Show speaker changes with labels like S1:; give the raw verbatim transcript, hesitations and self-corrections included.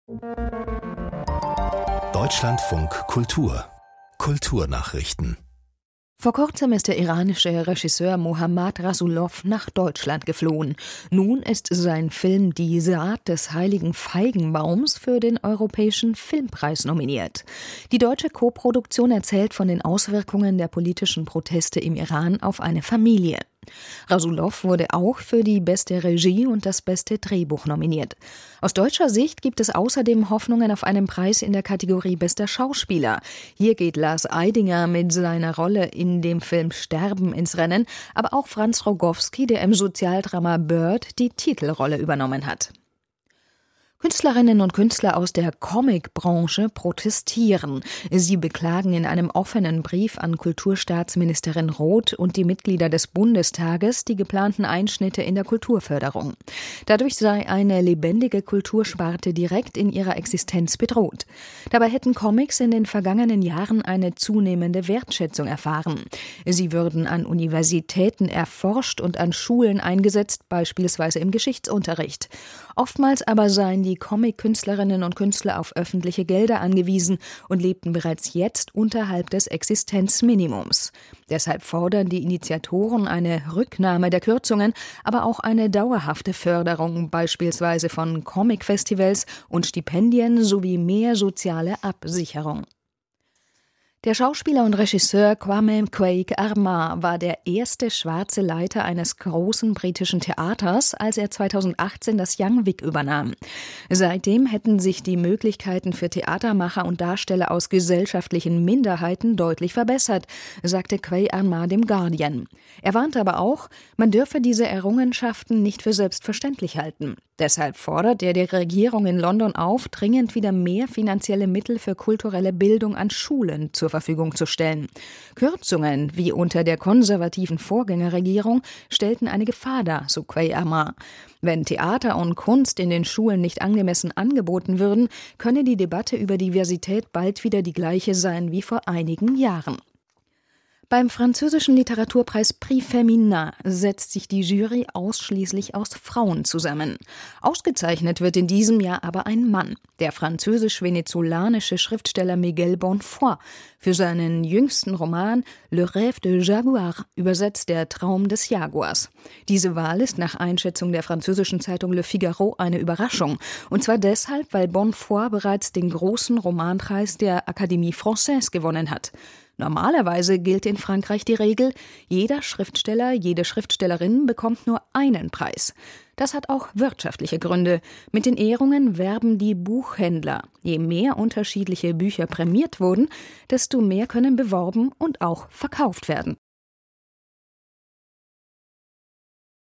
S1: Deutschlandfunk Kultur Kulturnachrichten.
S2: Vor kurzem ist der iranische Regisseur Mohammad Rasulov nach Deutschland geflohen. Nun ist sein Film Die Saat des heiligen Feigenbaums für den Europäischen Filmpreis nominiert. Die deutsche Koproduktion erzählt von den Auswirkungen der politischen Proteste im Iran auf eine Familie. Rasulov wurde auch für die beste Regie und das beste Drehbuch nominiert. Aus deutscher Sicht gibt es außerdem Hoffnungen auf einen Preis in der Kategorie bester Schauspieler. Hier geht Lars Eidinger mit seiner Rolle in dem Film Sterben ins Rennen, aber auch Franz Rogowski, der im Sozialdrama Bird die Titelrolle übernommen hat. Künstlerinnen und Künstler aus der Comicbranche protestieren. Sie beklagen in einem offenen Brief an Kulturstaatsministerin Roth und die Mitglieder des Bundestages die geplanten Einschnitte in der Kulturförderung. Dadurch sei eine lebendige Kultursparte direkt in ihrer Existenz bedroht. Dabei hätten Comics in den vergangenen Jahren eine zunehmende Wertschätzung erfahren. Sie würden an Universitäten erforscht und an Schulen eingesetzt, beispielsweise im Geschichtsunterricht. Oftmals aber seien die Comic-Künstlerinnen und Künstler auf öffentliche Gelder angewiesen und lebten bereits jetzt unterhalb des Existenzminimums. Deshalb fordern die Initiatoren eine Rücknahme der Kürzungen, aber auch eine dauerhafte Förderung, beispielsweise von Comic-Festivals und Stipendien sowie mehr soziale Absicherung. Der Schauspieler und Regisseur Kwame Kwei-Armah war der erste schwarze Leiter eines großen britischen Theaters, als er zweitausendachtzehn das Young Vic übernahm. Seitdem hätten sich die Möglichkeiten für Theatermacher und Darsteller aus gesellschaftlichen Minderheiten deutlich verbessert, sagte Kwei-Armah dem Guardian. Er warnte aber auch, man dürfe diese Errungenschaften nicht für selbstverständlich halten. Deshalb fordert er die Regierung in London auf, dringend wieder mehr finanzielle Mittel für kulturelle Bildung an Schulen zur Verfügung zu stellen. Kürzungen, wie unter der konservativen Vorgängerregierung, stellten eine Gefahr dar, so Kwei-Armah. Wenn Theater und Kunst in den Schulen nicht angemessen angeboten würden, könne die Debatte über Diversität bald wieder die gleiche sein wie vor einigen Jahren. Beim französischen Literaturpreis Prix Féminin setzt sich die Jury ausschließlich aus Frauen zusammen. Ausgezeichnet wird in diesem Jahr aber ein Mann, der französisch-venezolanische Schriftsteller Miguel Bonfoy, für seinen jüngsten Roman Le Rêve de Jaguar, übersetzt der Traum des Jaguars. Diese Wahl ist nach Einschätzung der französischen Zeitung Le Figaro eine Überraschung. Und zwar deshalb, weil Bonfoy bereits den großen Romanpreis der Académie Française gewonnen hat. Normalerweise gilt in Frankreich die Regel, jeder Schriftsteller, jede Schriftstellerin bekommt nur einen Preis. Das hat auch wirtschaftliche Gründe. Mit den Ehrungen werben die Buchhändler. Je mehr unterschiedliche Bücher prämiert wurden, desto mehr können beworben und auch verkauft werden.